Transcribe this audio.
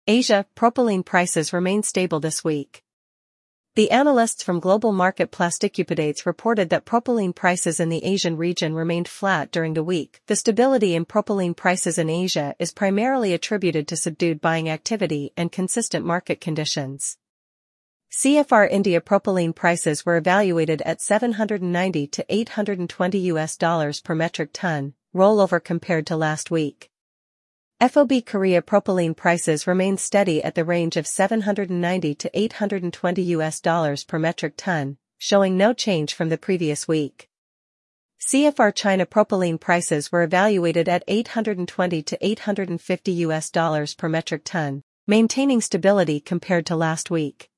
Asia, propylene prices remain stable this week. The analysts from Global Market Plasticupdates reported that propylene prices in the Asian region remained flat during the week. The stability in propylene prices in Asia is primarily attributed to subdued buying activity and consistent market conditions. CFR India propylene prices were evaluated at $790 to $820 per metric ton, rollover compared to last week. FOB Korea propylene prices remained steady at the range of $790 to $820 per metric ton, showing no change from the previous week. CFR China propylene prices were evaluated at $820 to $850 per metric ton, maintaining stability compared to last week.